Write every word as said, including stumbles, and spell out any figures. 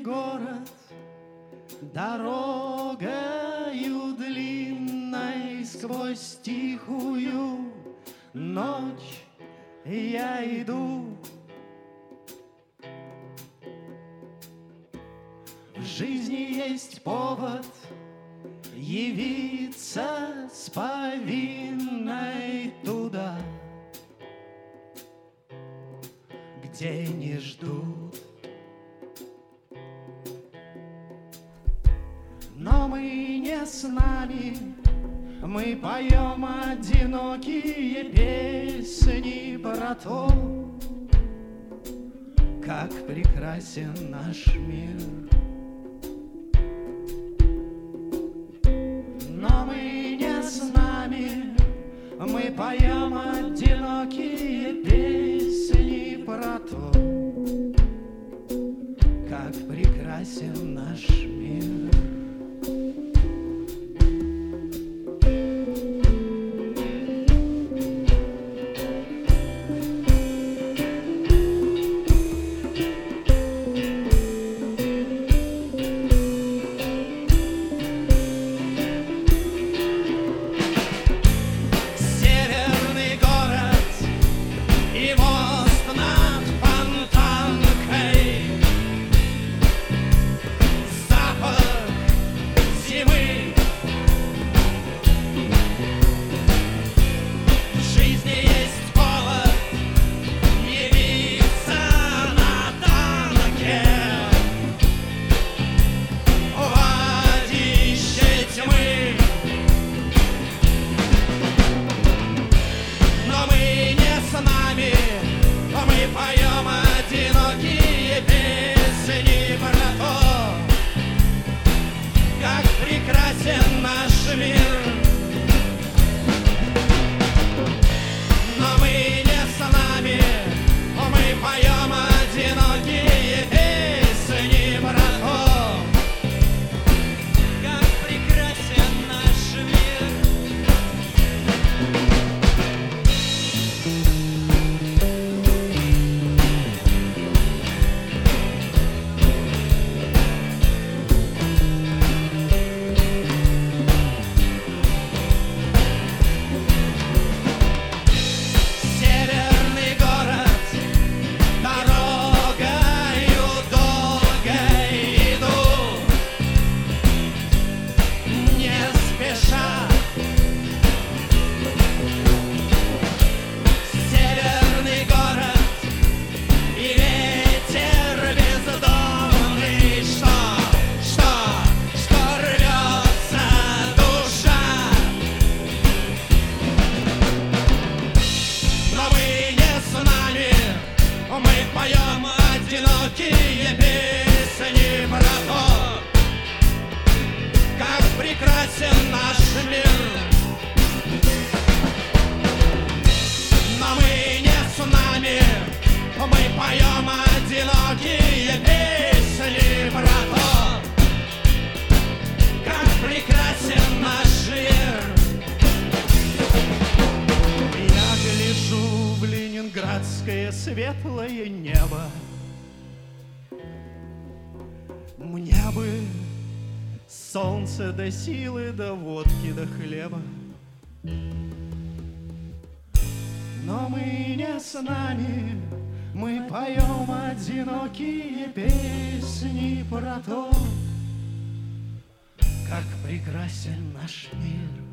город дорогою длинной сквозь тихую ночь я иду. В жизни есть повод явиться с повинной туда, где не ждут. Но мы не с нами, мы поем одинокие песни про то, как прекрасен наш мир. Но мы не с нами, мы поем одинокие песни про то, как прекрасен наш мир. Светлое небо, мне бы солнце до силы, до водки, до хлеба. Но мы не с нами, мы поем одинокие песни про то, как прекрасен наш мир.